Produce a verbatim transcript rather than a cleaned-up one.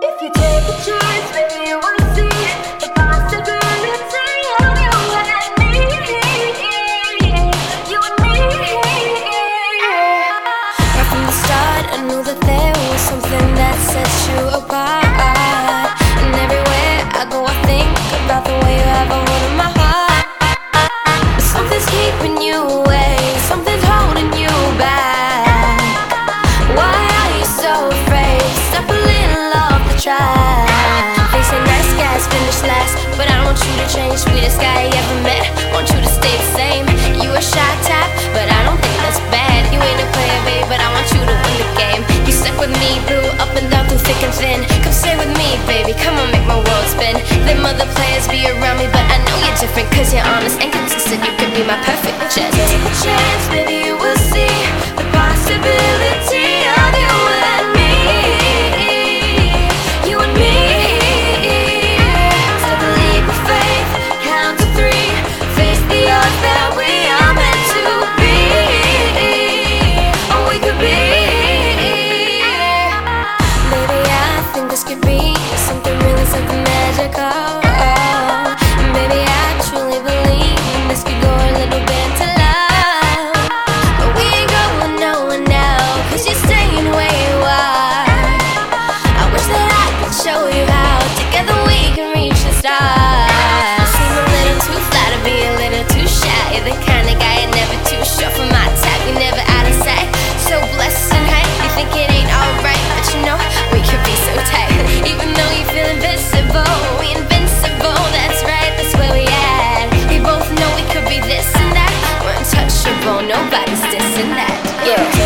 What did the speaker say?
If you take a chance, maybe you will see the possibility of you and me. You and me. Right from the start, I knew that there was something that sets you apart. And everywhere I go, I think about the way you have a hold of my heart. But something's keeping you away, something's holding you back. Why are you so afraid? Step a little off the track. They say nice guys finish last, but I want you to change. Sweetest guy I ever met, want you to stay the same. You a shy type, but I don't think that's bad. You ain't a player, babe, but I want you to win the game. You stuck with me, boo, up and down through thick and thin. Come stay with me, baby, come on, make my world spin. Them other players be around me, but I know you're different, cause you're honest and consistent. You could be my perfect chance. Take a chance, maybe you will see the possibility of you and me. You and me. Take a leap of faith, count to three, face the odds that we are meant to be, or we could be. Baby, I think this could be something really something magical. Baby, I truly believe this could go a little bit to love. But we ain't going nowhere now, cause you're staying where you are. I wish that I could show you how together we can reach the stars. Seem a little too fly to be a little too shy. You're the kind of guy you're never too sure for my type. You're never out of sight, so blessed and high. You think it ain't alright, but you know we could be so tight. Even though you feel invisible, we invincible. That's right, that's where we at. We both know we could be this and that. We're untouchable, nobody's dissing that. Yeah.